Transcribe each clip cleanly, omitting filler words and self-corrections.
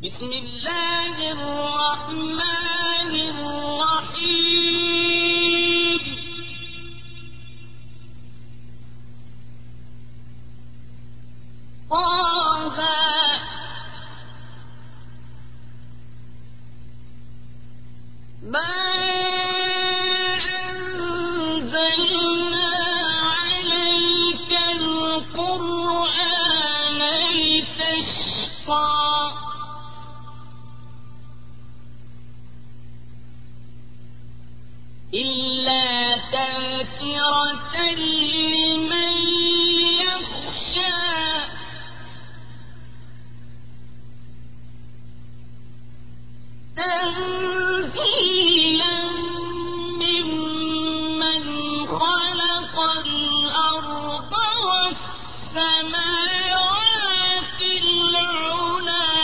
بسم الله الرحمن الرحيم طه ما أنزلنا عليك القرآن لتشقى إلا تذكرة لمن يخشى تنزيلا ممن خلق الأرض والسماوات العلى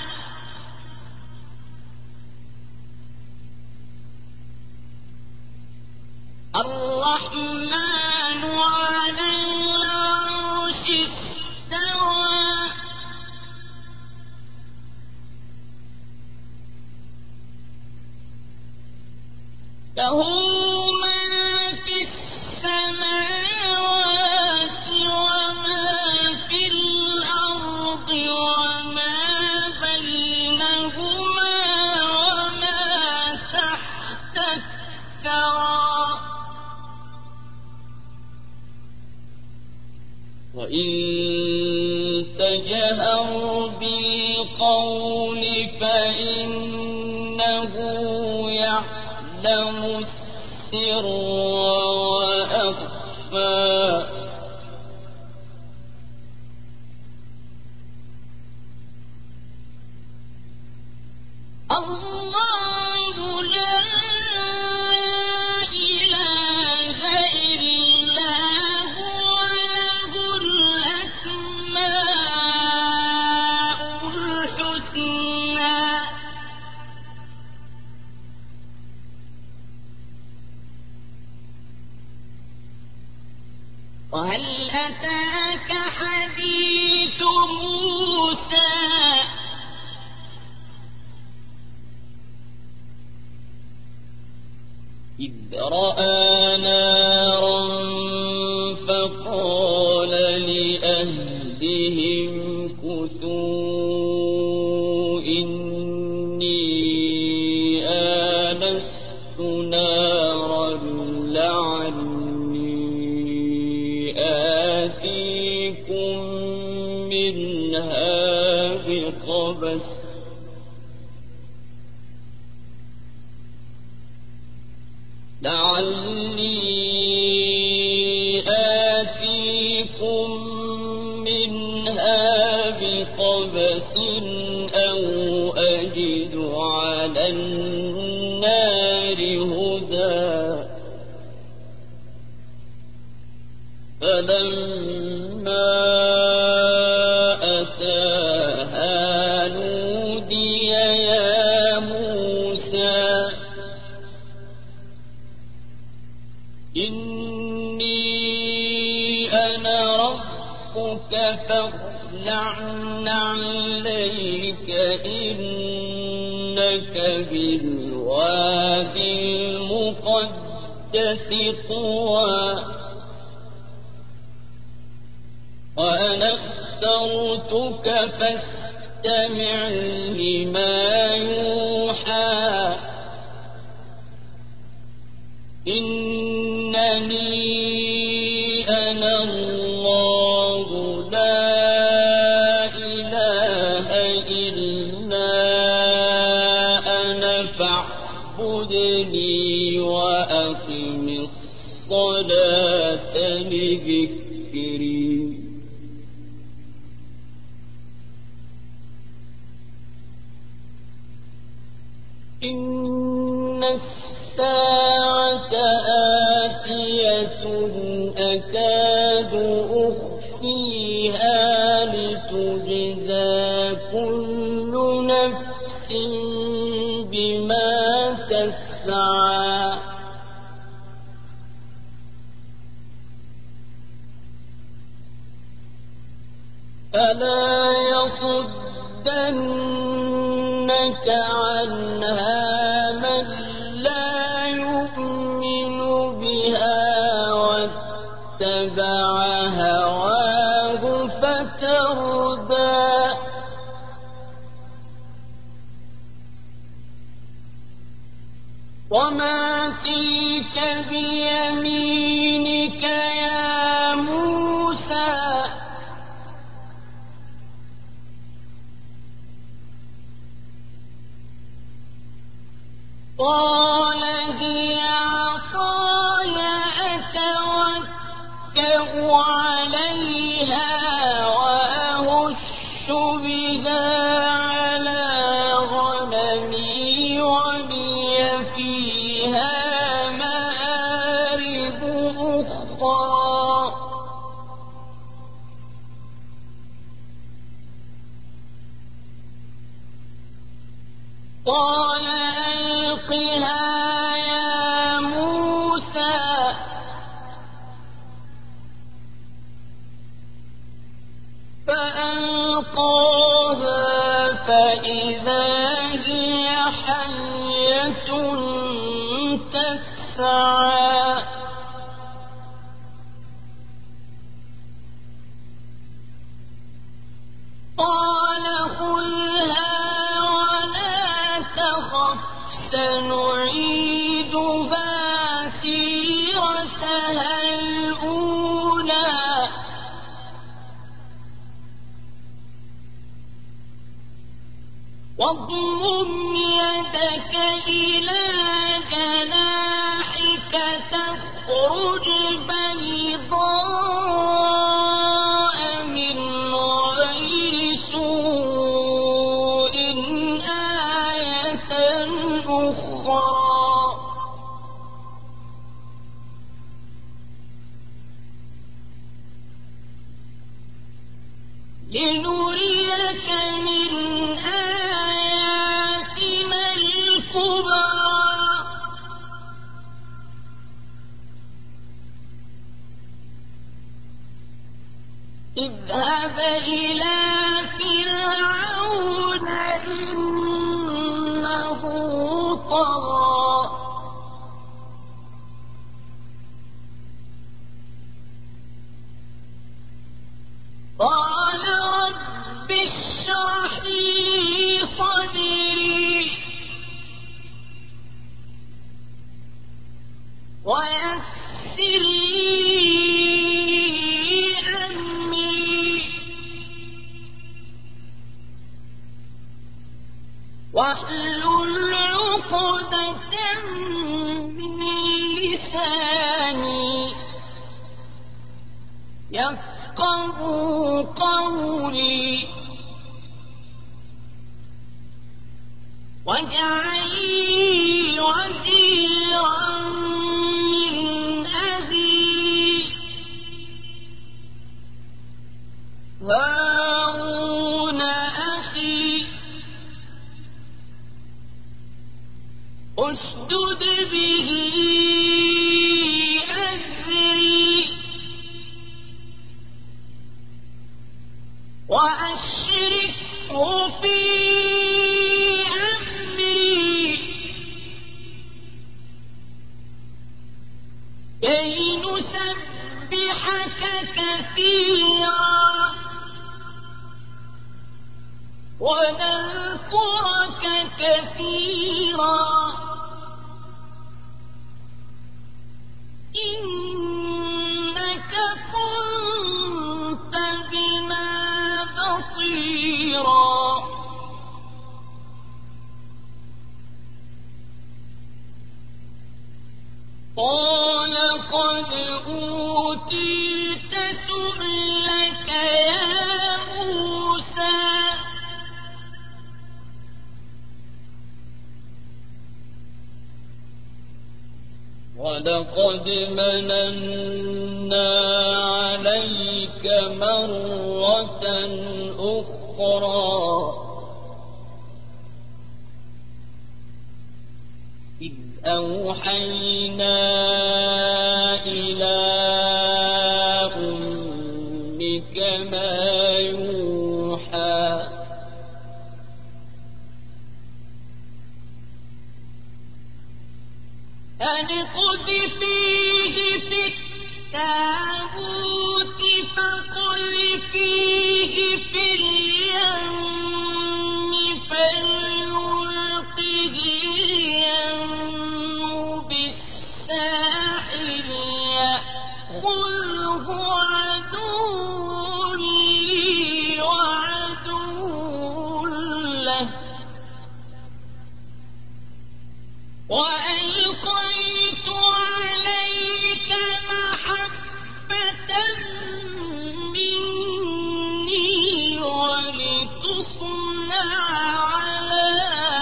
الرحمن على العرش استوى له ما في السماوات وما في الأرض وما بينهما وما تحت الثرى وإن تجهر بالقول فإنه يعلم السر وأخفى الله لا إله إلا هو له الأسماء الحسنى وهل أتاك حديث موسى إذ رأى نارا فقال لأهلهم كثوا إني آنست نارا لعلي آتيكم منها بقبس أو أجد على النار هدى فلما أتاها نودي يا موسى إني أنا ربك فاخلع عليك إنك بالوادي المقدس طوى وأنا اخترتك فاستمع لما يوحى إنني أنا الله لا إله إلا أنا فاعبدني وأقم الصلاة لذكري إن الساعة آتية أكاد أخفيها لتجزى كل نفس بما تسعى فلا يصدن عنها من لا يؤمن بها واتبع هواه فتردى وما تلك بيمينك يا موسى قال هي عصاي أتوكأ عليها وأهش بها على غنمي ولي فيها مآرب أخرى قال ألقها يا موسى فألقاها فإذا هي حية تسعى قال خذها ولا تخف سنعيدها سيرتها الأولى واضمم يدك إلى جناحك تخرج بيضاء من غير سوء آية أخرى لنريك من آياتنا الكبرى اذهب إلى فرعون إنه طغى قال رب اشرح لي صدري ويسر لي أمري واحلل عقدة من لساني يفقهوا قولي واجعل لي وزيرا من أهلي هارون أخي اشدد به أزري وأشركه في أمري كي نسبحك كثيرا ونذكرك كثيرا إنك كنت بنا بصيرا قال قد أوتيت سؤلك يا موسى ولقد مننا عليك مرة أخرى إذ أوحينا إلى أمك ما يوحى أن اقذفيه في التابوت فاقذفيه في اليم فليلقه اليم بالساحل يأخذه عدو لي وعدو له وألقيت عليك محبة مني ولتصنع على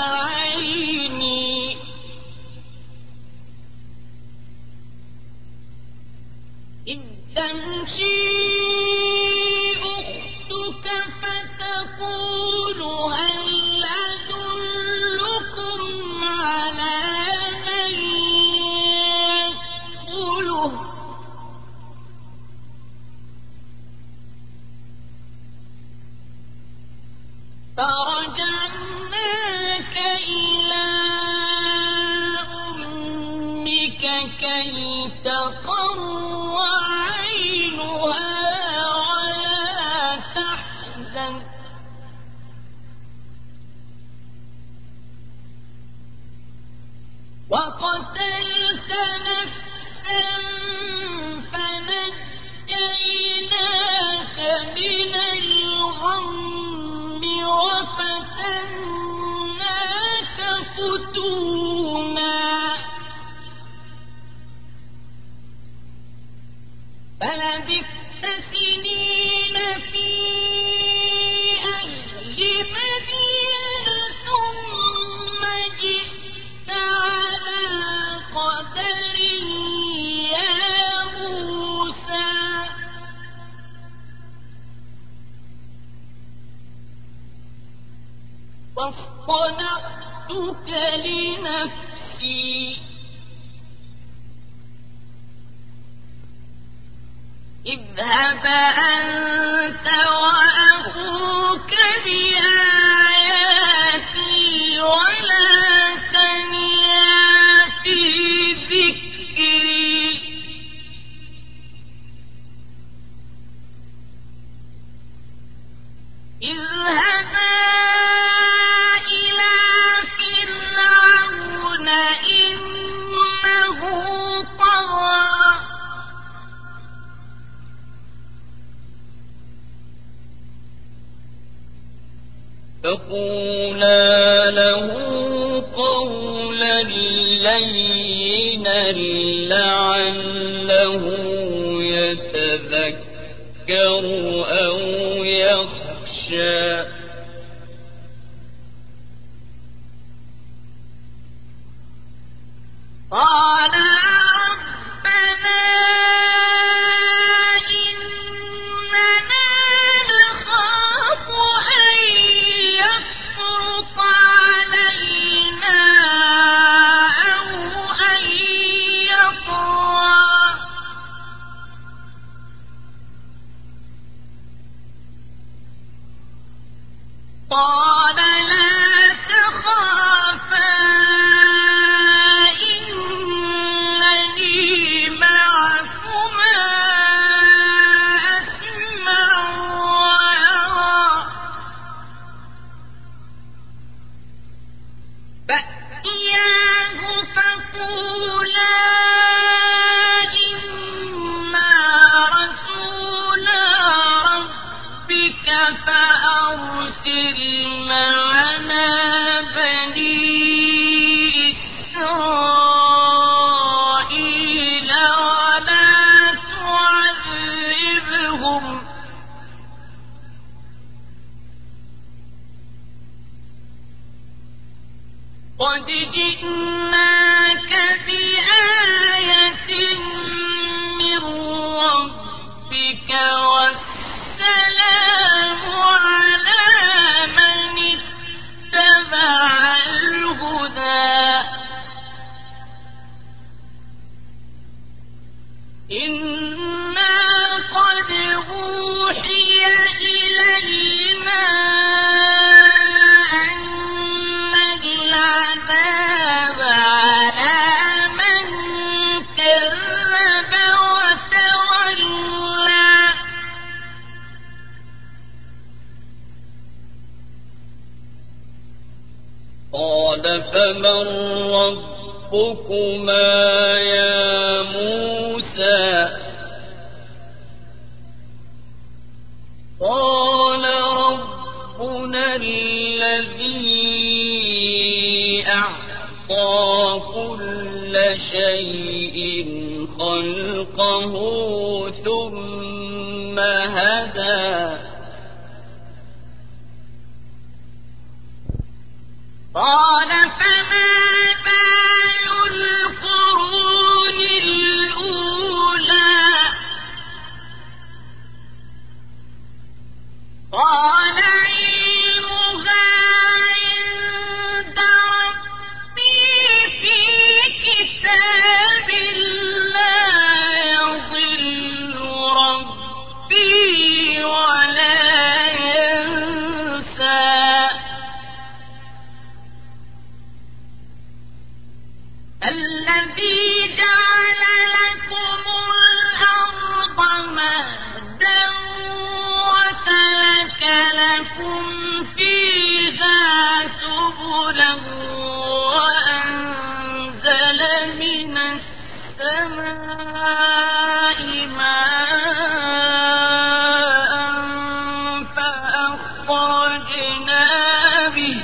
عيني إذ تمشي أختك فتقول هل أدلكم على من يكفله فرجعناك إلى أمك كي تقر عينها ولا تحزن وقتلت نفسا فنجيناك من الغم وفتناك فتونا فلبثت سنين في أهل مدين ثم جئت على قدر يا موسى واصطنعتك لنفسي اذهب أنت وأخوك بآياتي ولا تنيا في ذكري اذهبا إلى فرعون إنه طغى فقولا له قولا لينا لعله يتذكر أو يخشى قال ربنا إننا نخاف أن يفرط علينا أو أن يطغى قال لا تخافا إنني معكما أسمع وأرى فأتياه فقولا إنا رسولا ربك فأرسل معنا بني إسرائيل ولا تعذبهم قد جئناك بآية من ربك والسلام على من اتبع الهدى إنا قد أوحي إلينا أن العذاب على من قال فمن ربكما يا موسى قال ربنا الذي أعطى كل شيء خلقه ثم هدى قال فما بال القرون الأولى قال علمها عند ربي في كتاب لا يضل ربي ولا ينسى الذي جعل لكم الأرض مهدا وسلك لكم فيها سبلا وأنزل من السماء ماء فأخرجنا به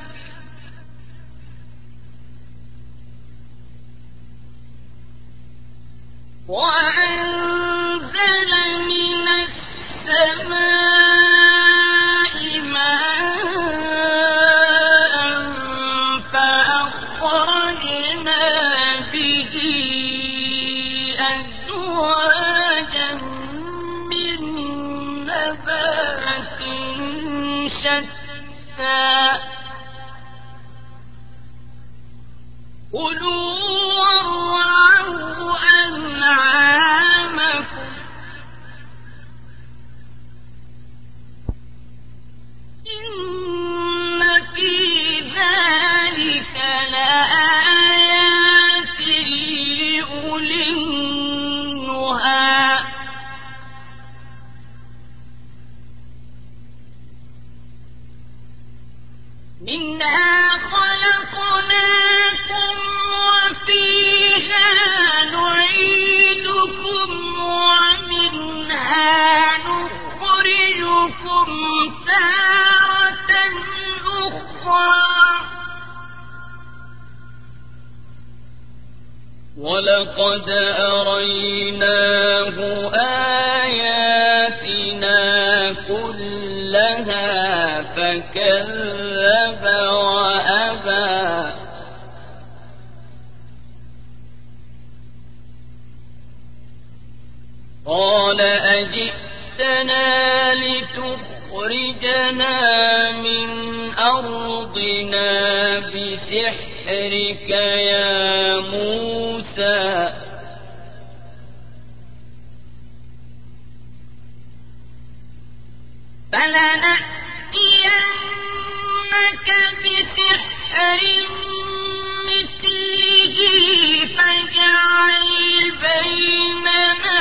وأنزل من السماء ماء فأخرجنا به أزواجا من نبات شتى كلوا وارعوا أنعامكم إن في ذلك لآيات لأولي النهى منها خلقناكم وفيها نعيدكم ومنها نخرجكم تارة أخرى ولقد أريناه آياتنا كلها فكذب وأبى قال أجئتنا لتخرجنا من أرضنا بسحرك يا موسى فلنأتينك بسحر مثله فاجعل بيننا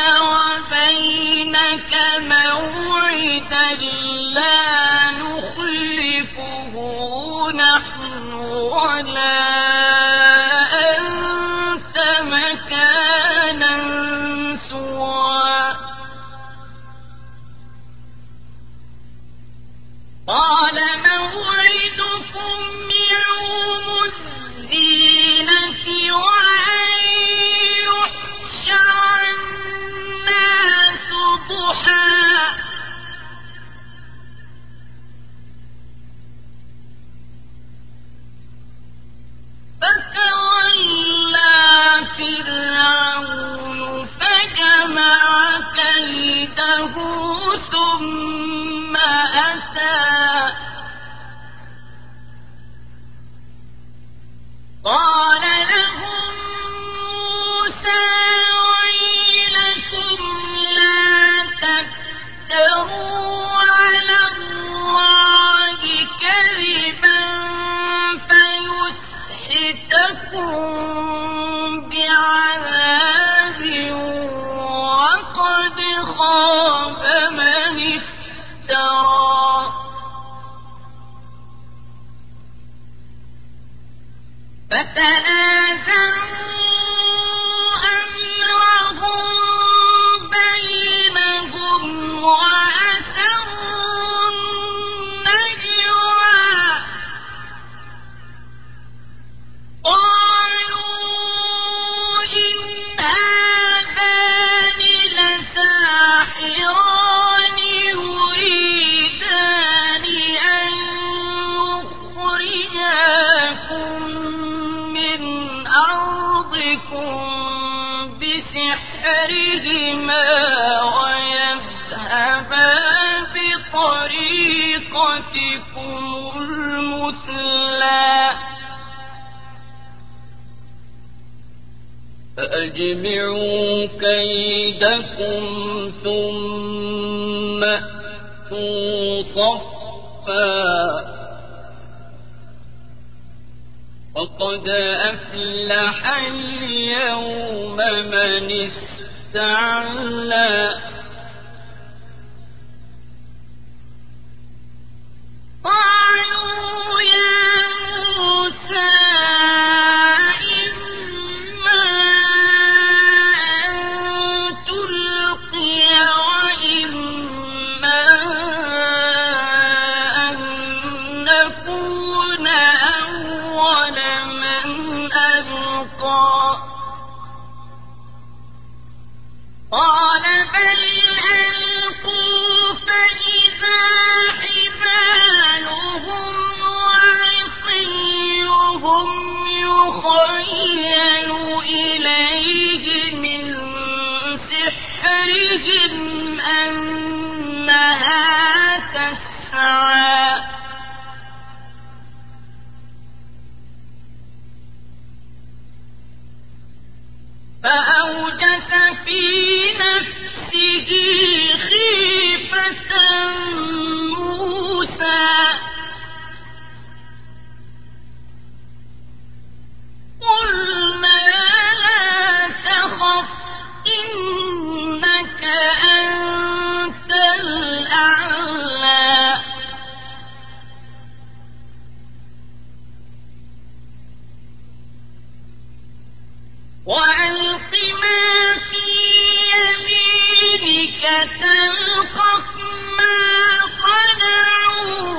وبينك موعدا لا نخلفه نحن ولا أنت مكانا سوى قال موعدكم يوم الزينة وأن يحشر الناس ضحى فتولى فرعون فجمع كيده ثم أتى قال لهم موسى ويلكم لا تفتروا على الله كذبا فيسحتكم بعذاب وقد خاب من افترى فتنازعوا أمرهم بينهم وأسروا النجوى قالوا إن هذان لساحران يريدان أن يخرجاكم من أرضكم بسحرهما ويذهبا بطريقتكم المثلى فأجمعوا كيدكم ثم أتوا صفا وقد أفلح اليوم من استعلى قالوا يا موسى إما أن تلقي وإما أن نكون أول من ألقى قال بل ألقوا فإذا حبالهم وعصيهم يخيل إليه من سحرهم أنها تسعى فأوجس في نفسه خيفة موسى قلنا لا تخف إنك أنت الأعلى وألق ما في يمينك تلقف ما صنعوا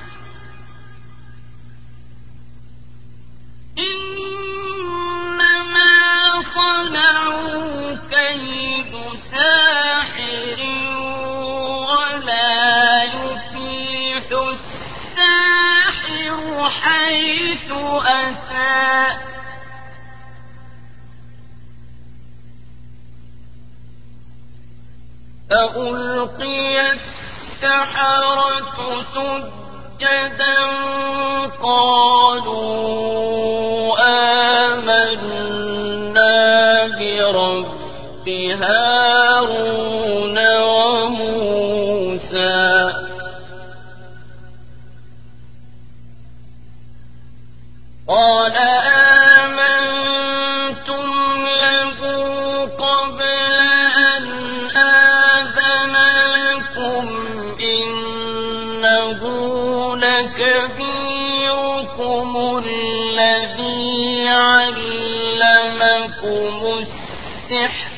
إنما صنعوا كيد ساحر ولا يفلح الساحر حيث أتى فألقي السحرة سجدا قالوا آمنا برب هارون وموسى قال آمنتم له قبل أن آذن لكم إنه لكبيركم الذي علمكم السحر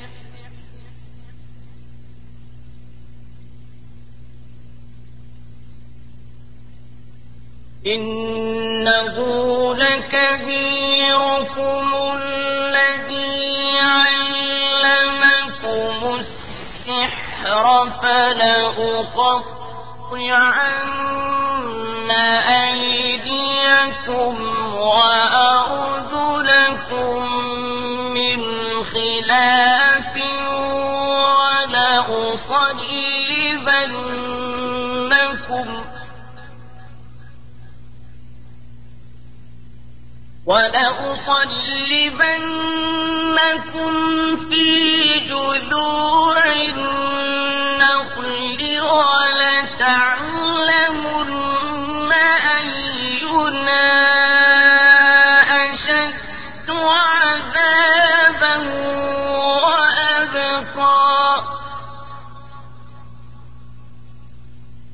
إنه لكبيركم الذي علمكم السحر فلأقطعن أيديكم وأرجلكم من خلاف ولأصلبنكم في جذوع النخل ولتعلمن أينا أشد عذابا وأبقى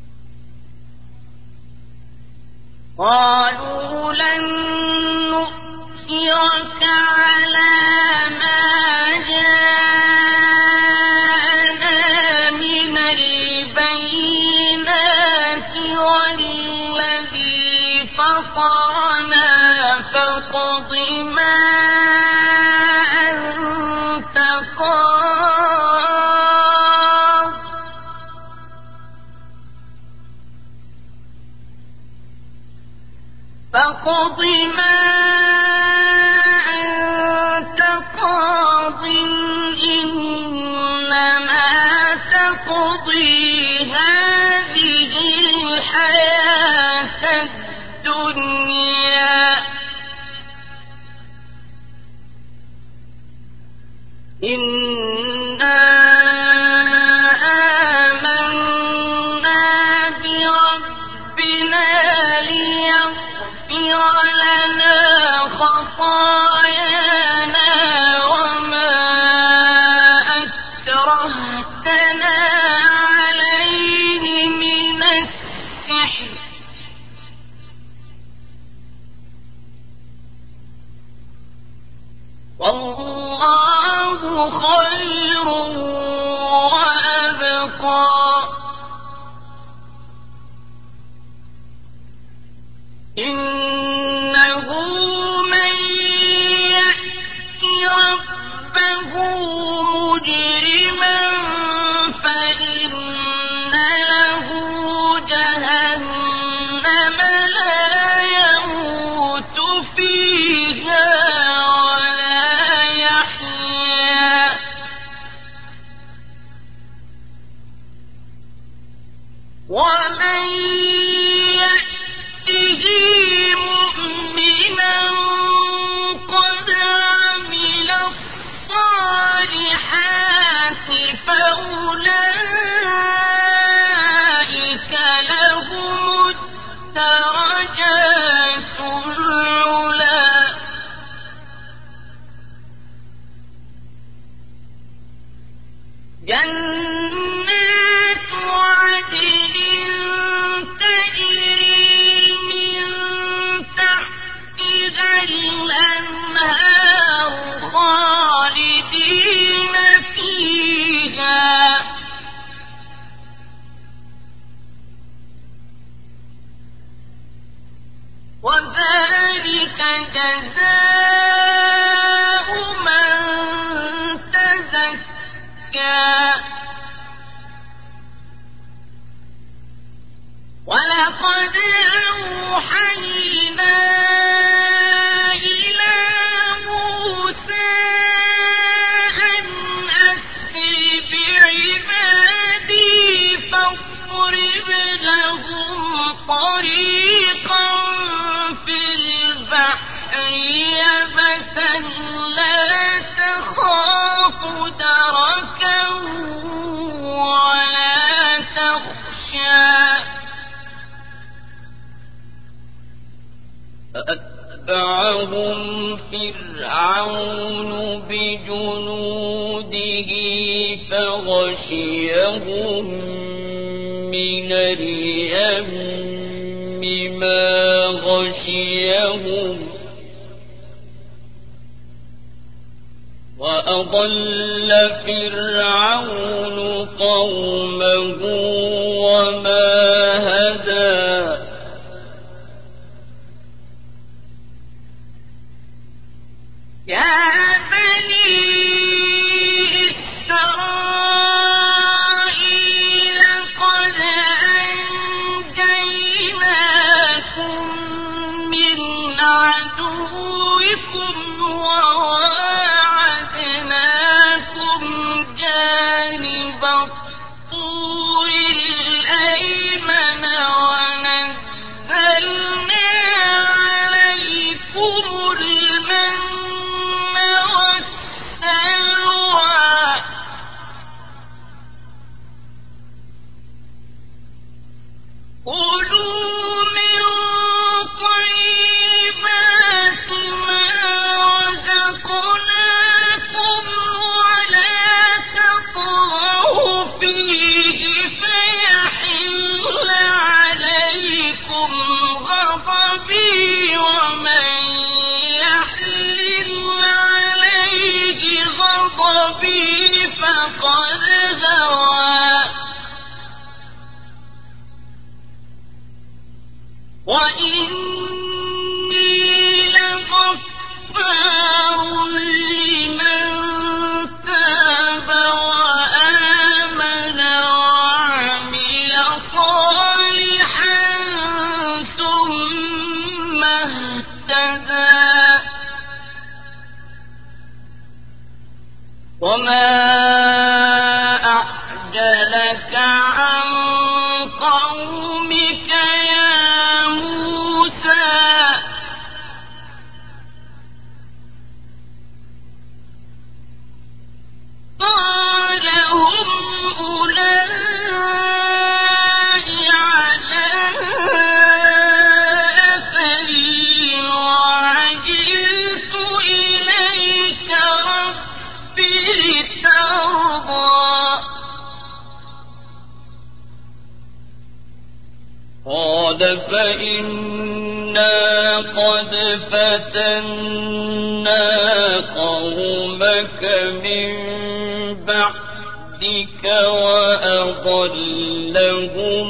قالوا لن فطرنا فاقض ما أنت قاض فاقض ما أنت قاض إنما تقضي هذه الحياة الدنيا إنا آمنا بربنا ليغفر لنا خطايانا وما أكرهتنا عليه من السحر والله خير وأبقى إنه من يأت ربه مجرما فإن له جهنم لا يموت فيها ولا يحيا ومن يأته مؤمنا قد عمل الصالحات فأولئك لهم الدرجات العلى جنات عدن تجري من تحتها الأنهار خالدين فيها وذلك جزاء من تزكى ولقد أوحينا إلى موسى أن أسر بعبادي فاضرب لهم طريقا في البحر يبسا لا تخاف دركا ولا تخشى فأتبعهم فرعون بجنوده فغشيهم من اليم ما غشيهم وأضل فرعون قومه وما هدى يا بني إسرائيل قد أنجيناكم من عدوكم وواعدناكم جانب الطور الأيمن ونزلنا عليكم المن والسلوى كلوا من طيبات ما رزقناكم كذا وما أعجلك عن قومك يا موسى قال هم أولئك على أثري وعجلت إليك رب لترضى قال فإنا قد فتنا قومك من بعدك وأضلهم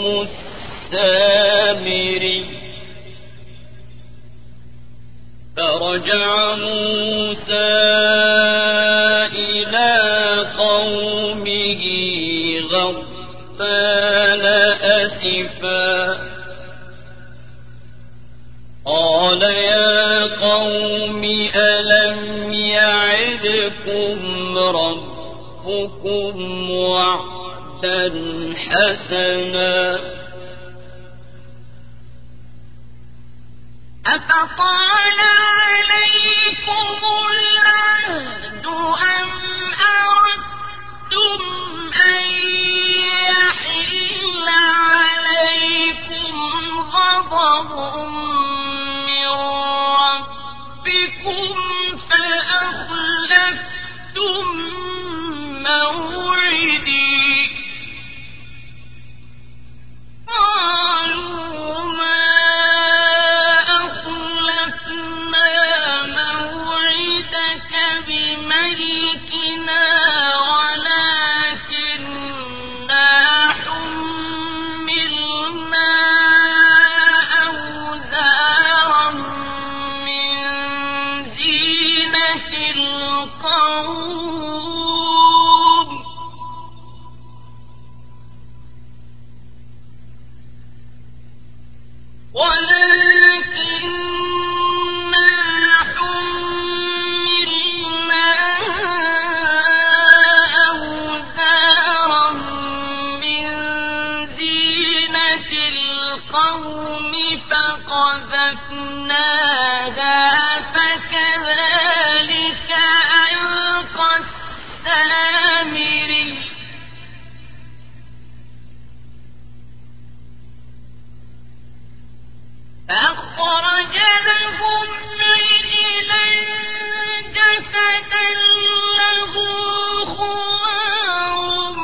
السامري فرجع موسى إلى قومه غضبان أسفا قال يا قوم ألم يعدكم ربكم وعدا حسنا أفطال عليكم العهد أم أردتم أن يحل عليكم غضب من ربكم فأخلفتم موعدي قالوا ما أخلفنا موعدك بملكنا ولكننا حملنا أوزارا من زينة القوم فقذفناها فكذلك ألقى السامري فأخرج لهم عجلا جسدا له خوار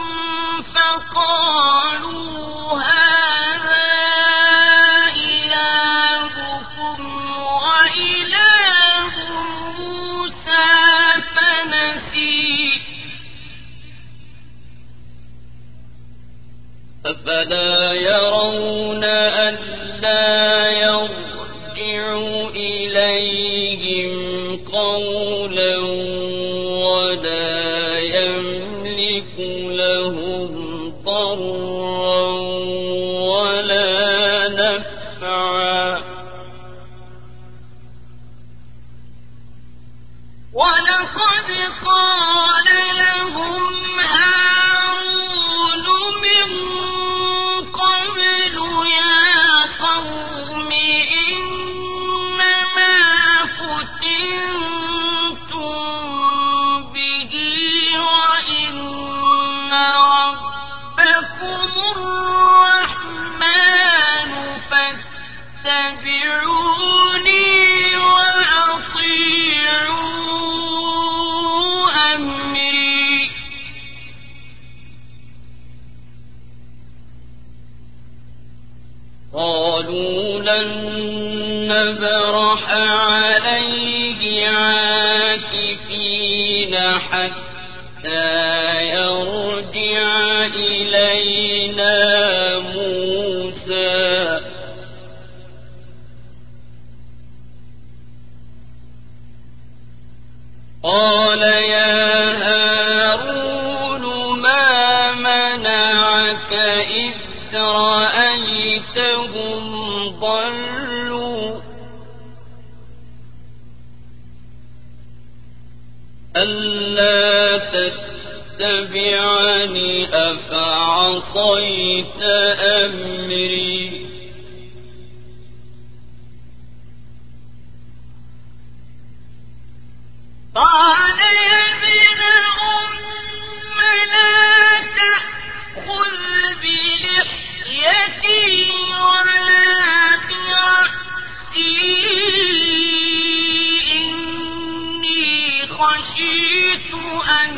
فقالوا هذا إلهكم وإله موسى فنسي أفلا يرون ألا يرجع إليهم قولا ولا يملك لهم ضرا ولا نفعا ولقد قال لهم هارون من قبل يا قوم إنما فتنتم به وإن ربكم الرحمن فاتبعوني وأطيعوا أمري قالوا لن نبرح عليه عاكفين حتى يرجع إلينا موسى قال يا هارون ما منعك إذ رأيتهم ضلوا ألا تتبعني أفعصيت أمري قال يا ابن أم لا تأخذ بلحيتي ولا برأسي إني خشيت أن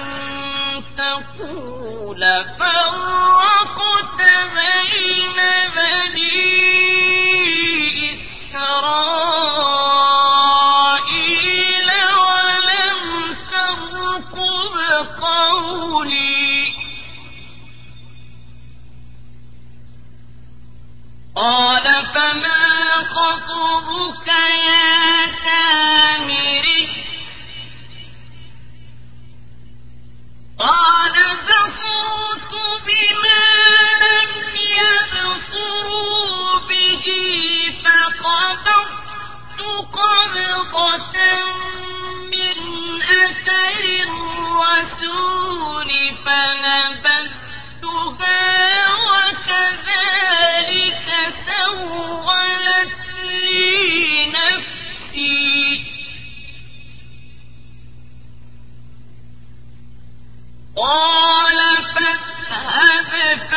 تقول فرقت بين بني إسرائيل ولم ترقب قولي قال فما خطبك يا سامري قال بصرت بما لم يبصروا به فقبضت قبضة من أثر الرسول فنبذتها وكذلك سولت لي نفسي قال فاذهب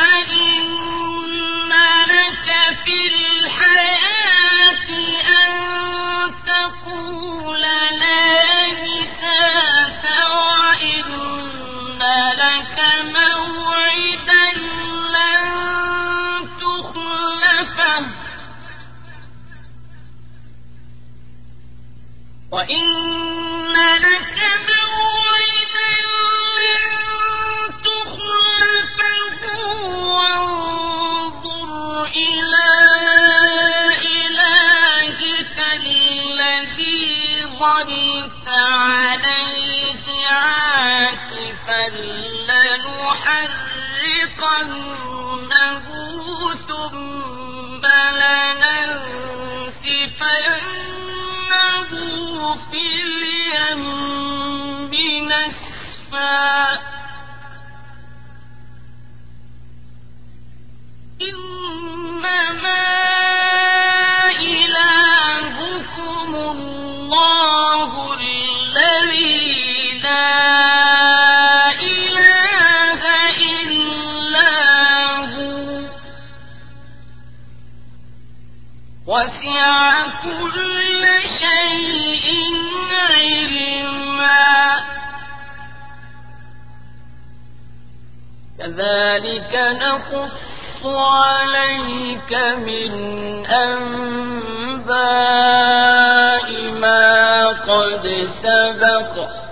فإن لك في الحياة أن تقول لا مساس وإن لك موعدا لن تخلفه وإن لك موعدا لن تخلفه وانظر إلى إلهك الذي ظلت عليه عاكفا لنحرقنه ثم لننسفنه في اليم نسفا إنما إلهكم الله الذي لا إله إلا هو وسع كل شيء علما كذلك نقص عليك من أنباء ما قد سبق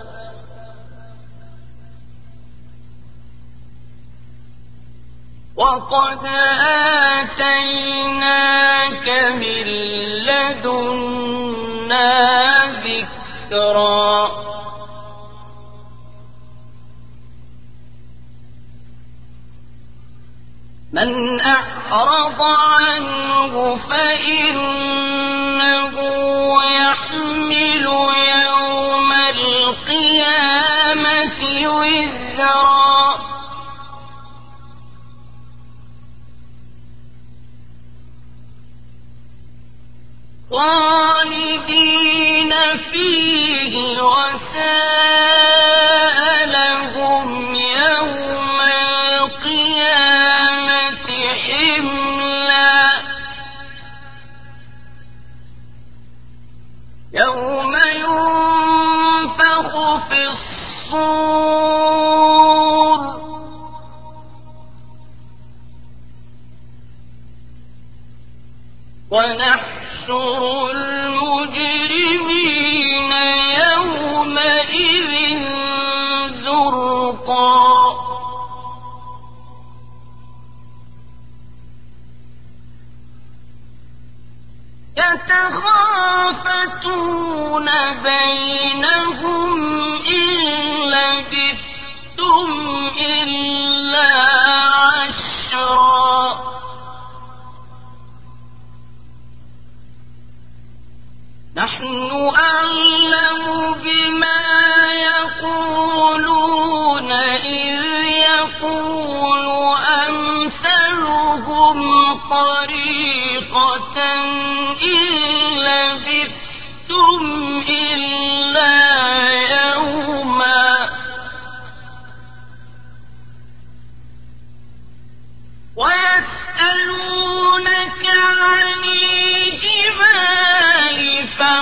وقد آتيناك من لدنا ذكرا من أعرض عنه فإنه يحمل يوم القيامة وزرا خالدين فيه وساء لهم يوم القيامة حملا يوم ينفخ في الصور ونحشر المجرمين يومئذ زرقا يتخافتون بينهم إن لبثتم إلا عشرا نحن أعلم بما يقولون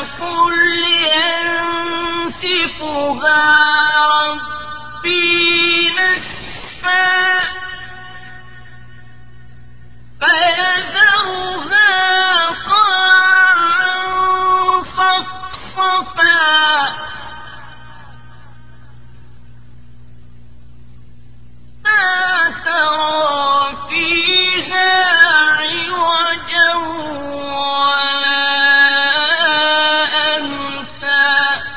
فقل ينسفها ربي نسفا فيذرها قاعا صفصفا لا ترى فيها عوجا ولا أمتا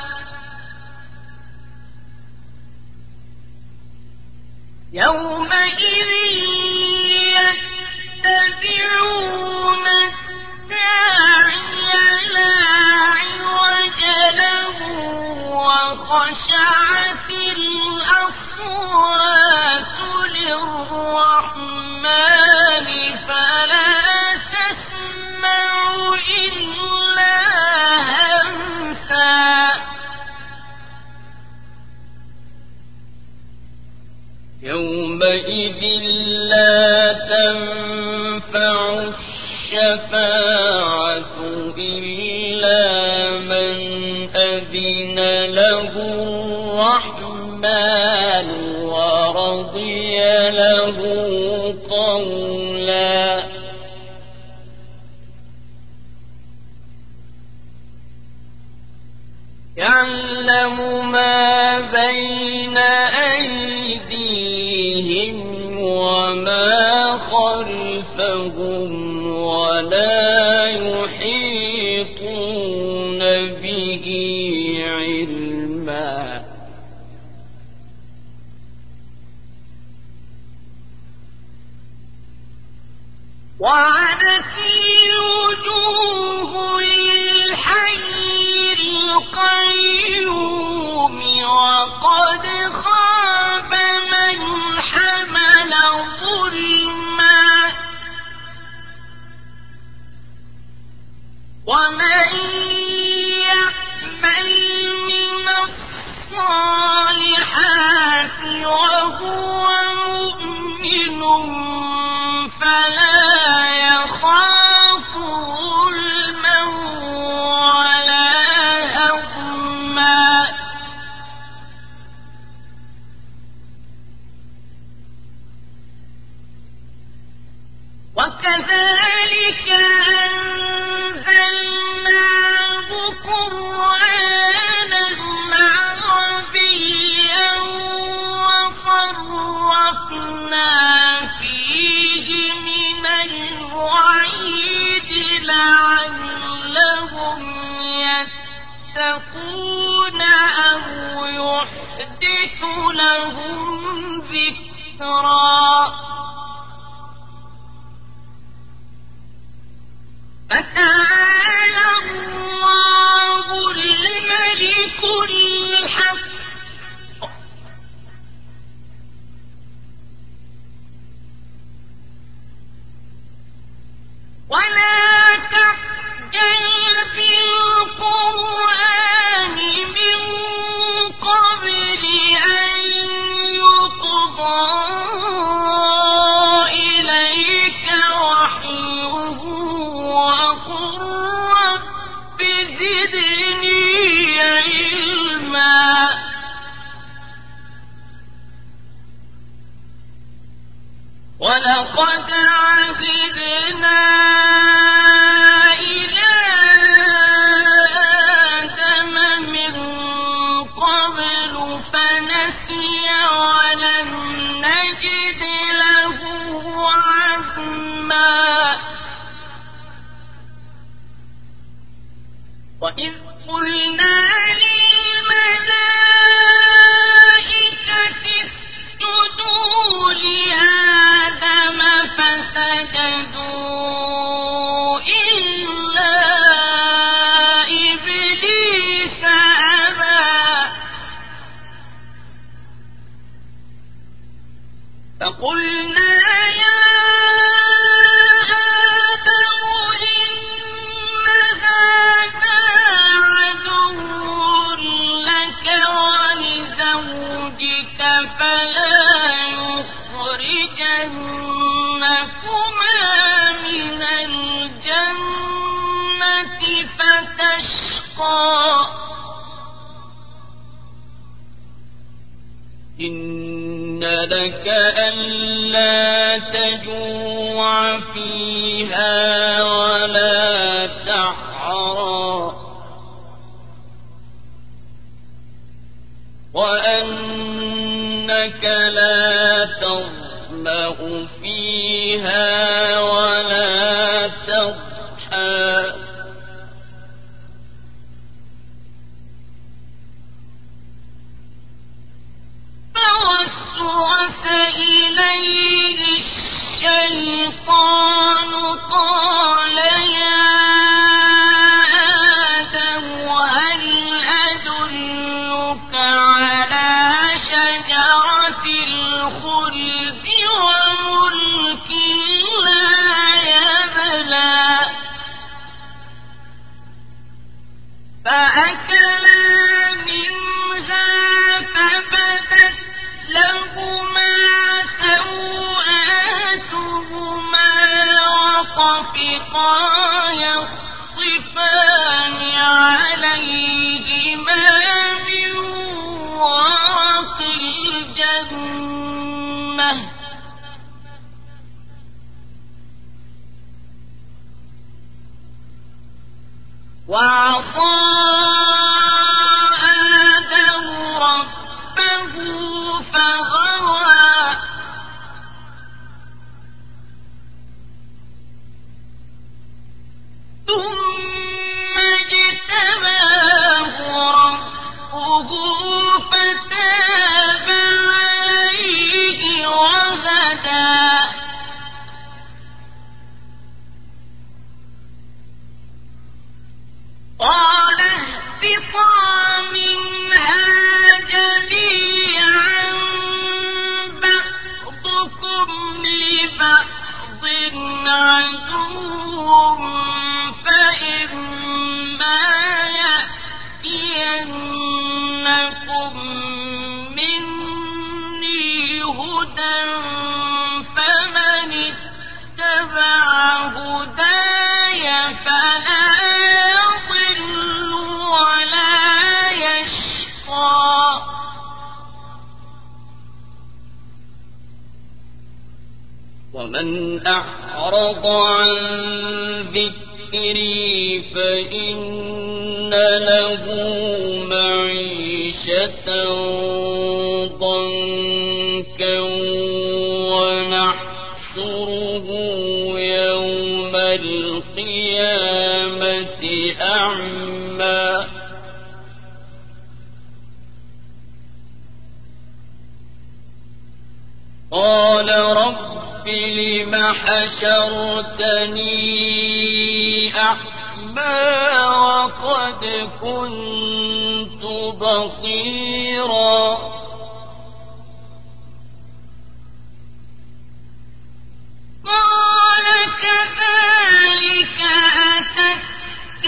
يومئذ يتبعون الداعي لا عوج له وخشعت الأصوات للرحمن فلا تسمع إلا همسا يومئذ لا تنفع الشفاعة إلا من أذن له الرحمن ورضي له قولا يعلم ما بين أيديهم وما خلفهم ولا يحيطون به علما وعنت الوجوه للحي القيوم وقد خاب من حمل ظلما ومن يعمل من الصالحات وهو مؤمن فلا يخاف ظلما ولا هضما وكذلك أنزلناه قرآنا عربيا وصرفنا فيه من الوعيد لعلهم يتقون أو يحدث لهم ذكرا فتعالى الله الملك الحق ولا تعجل بالقرآن من قبل أن يقضى إليك وحيه وقل رب زدني علما ولقد عهدنا إلى آدم من قبل فنسي ولم نجد له عزما وإذ قلنا للملائكة اسجدوا لآدم فسجدوا إلا إبليس أبى فقلنا يا آدم إن هذا عدو يشقى إن لك ألا تجوع فيها ولا تعرى وأنك لا تظمأ فيها ولا تضحى فوسوس إليه الشيطان قال يا آدم هل أدلك على شجرة الخلد وملك لا يبلى فأكلا منها فبدت لهما سوآتهما وطفقا يخصفان عليهما من ورق الجنة وعصى آدم ربه فغوى ثم اجتباه ربه فتاب عليه وهدى قال اهبطا منها جميعا بعضكم لبعض عدو فإما يأتينكم مني هدى فمن اتبع هداي فلا يضل ولا يشقى ومن أعرض عن ذكري فإن له معيشة ضنكا ونحشره يوم القيامة أعمى قال رب لم حشرتني أعمى وقد كنت بصيرا قال كذلك أتتك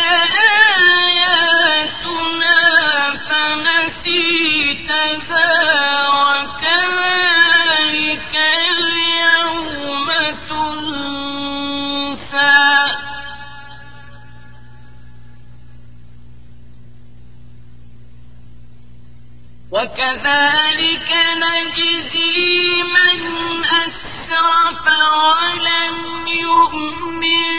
آياتنا فنسيتها وكذلك اليوم تنسى وكذلك نجزي من أسرف ولم يؤمن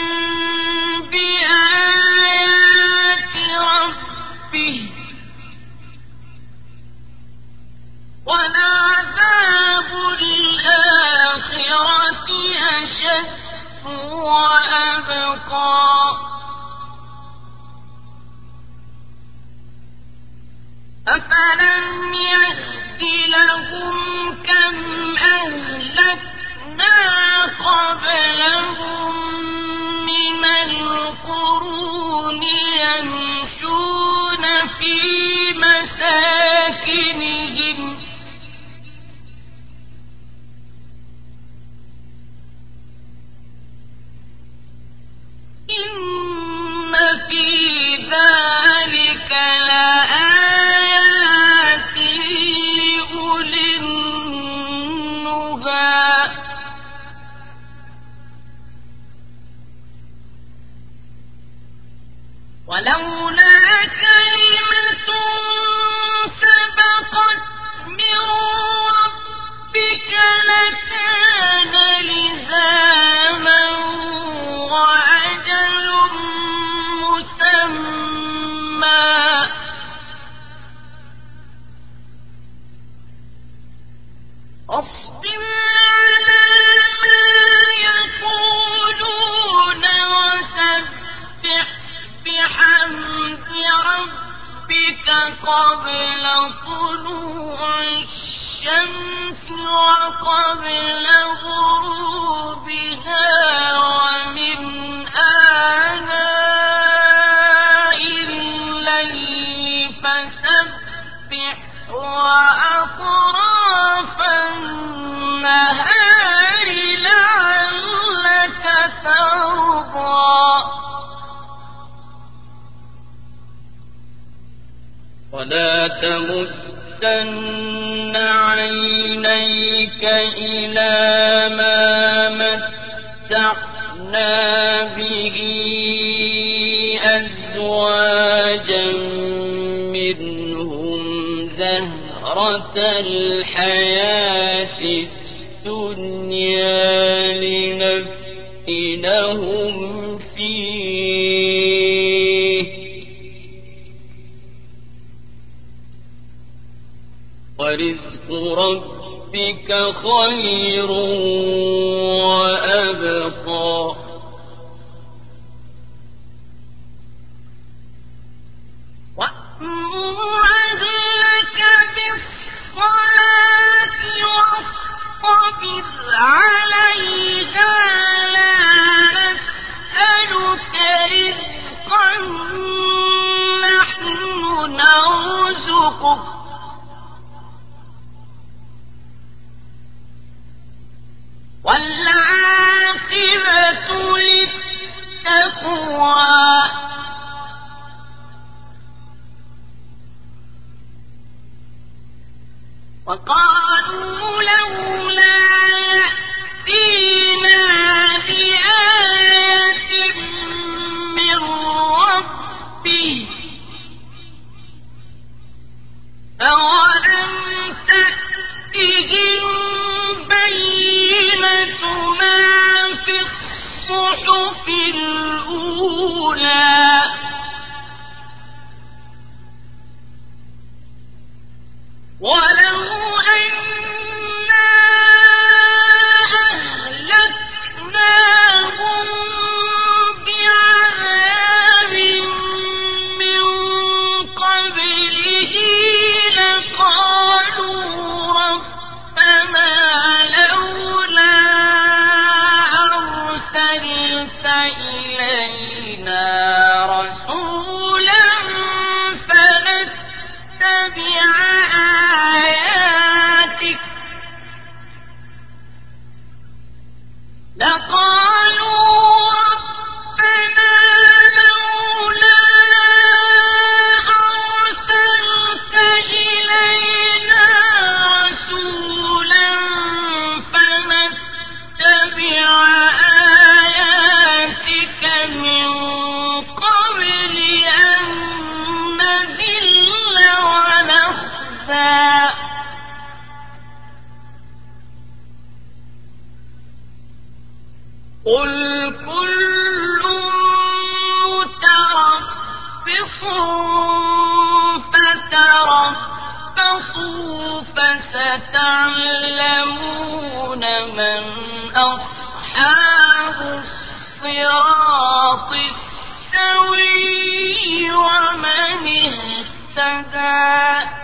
بآيات ربه ولعذاب الآخرة أشد وأبقى أفلم يهد لهم كم أهلكنا قبلهم من القرون يمشون في مساكنهم إن في ذلك لآيات لأولي النهى وقبل طلوع الشمس وقبل غروبها ومن آناء الليل فسبح وأطراف النهار لعلك ترضى ولا تمدن عينيك إلى ما متعنا به أزواجا منهم زهرة الحياة الدنيا لنفتنهم فيه ورزق ربك خير وأبقى وأمر أهلك بالصلاة واصطبر عليها لا نسألك رزقا نحن نرزقك والعاقبة للتقوى وقالوا لولا يأتينا بآية من ربه أولم تأتهم بينة ما في الصحف الأولى ولو أنا أهلكناهم بعذاب من قبله لقالوا ربنا لولا أرسلت إلينا رسولا فنتبع آياتك لقالوا ربنا لولا أرسلت إلينا رسولا فنتبع آياتك من قبل أن نذل ونخزى قل كل متربص فتربصوا فستعلمون من أصحاب الصراط السوي ومن اهتدى